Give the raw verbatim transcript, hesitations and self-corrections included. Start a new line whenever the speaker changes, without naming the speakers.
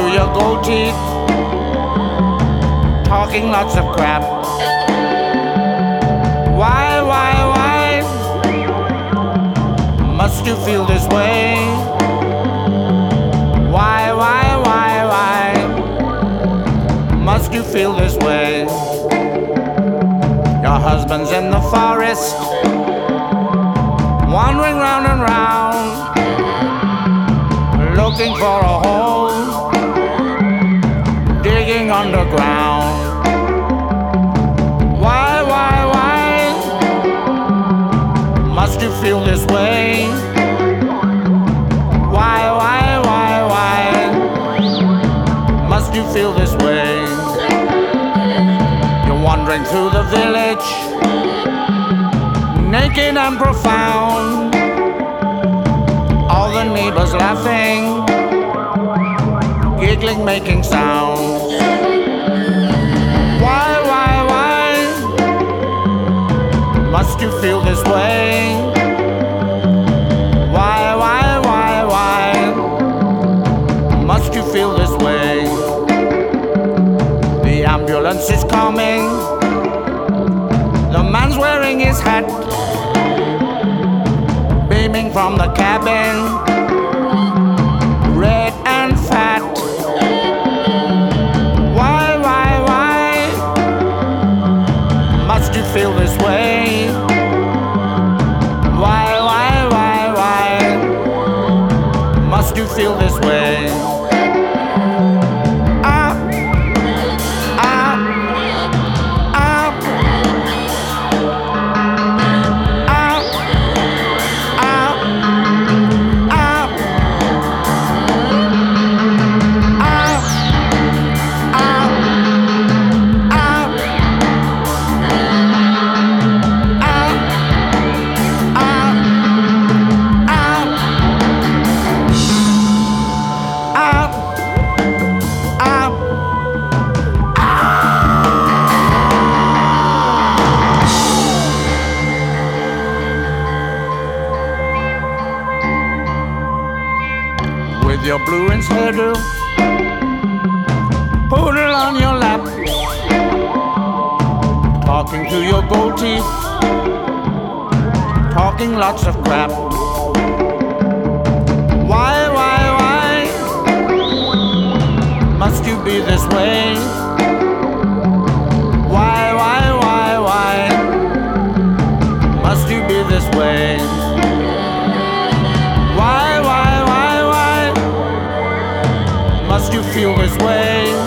through your gold teeth, talking lots of crap. Why, why, why must you feel this way? Why, why, why, why must you feel this way? Your husband's in the forest, wandering round and round, looking for a hole, digging underground. Why, why, why must you feel this way? Why, why, why, why must you feel this way? You're wandering through the village, naked and profound, all the neighbors laughing, giggling, making sounds. Why, why, why must you feel this way? Why, why, why, why must you feel this way? The ambulance is coming, the man's wearing his hat, beaming from the cabin, red and fat. Why, why, why must you feel this way? Why, why, why, why must you feel this way? Ah, ah, ah, ah, ah, ah, ah, ah, with your blue rinse hairdo, poodle on your lap, talking to your gold teeth, talking lots of crap. Why, why, why must you be this way? Why, why, why, why must you be this way? Why, why, why, why must you feel this way?